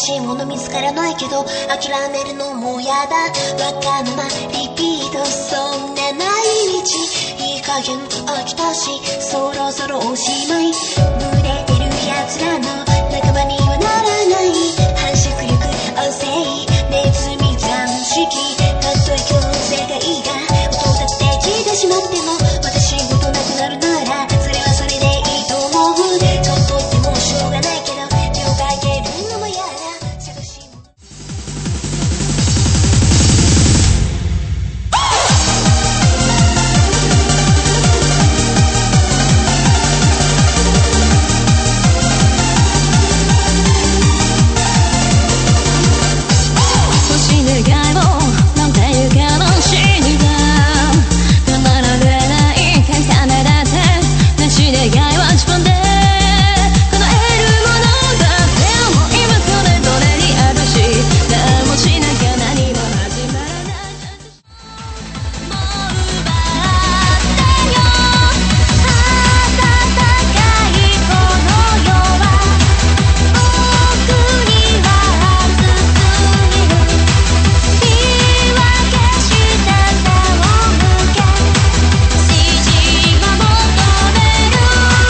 しいもの見つからないけど諦めるのもやだ。わがままリピート、そんな毎日いい加減飽きたしそろそろおしまい。群れてる奴らの仲間にはならない。繁殖力旺盛ネズミ残式、たとえ今日世界が音立て聞いてしまっても私ごとなくなるならそれはそれでいいと思う。ちょっとってもしょうがないけど手をかけるのもやだ。探し物星願いもなんていうかもしれない止まられない感覚だってなし願いは自分で叶えるものだ。でも今それぞれにあるし何もしなきゃ何も始まらない。もう奪ってよ暖かいこの世は僕には暑すぎる。言い訳した差を向け指示を求める。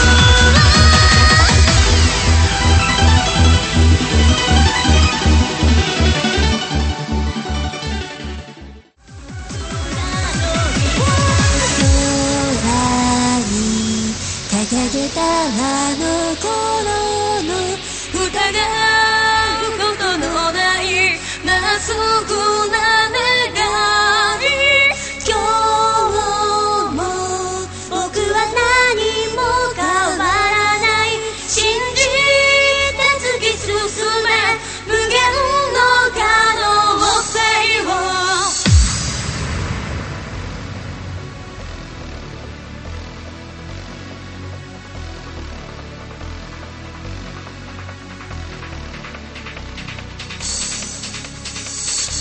空に掲げたあの頃の疑うことのないまっすぐな願い。今日も僕は何も変わらない。信じて突き進め無限の可能性を。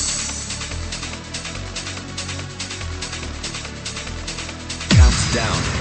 Down.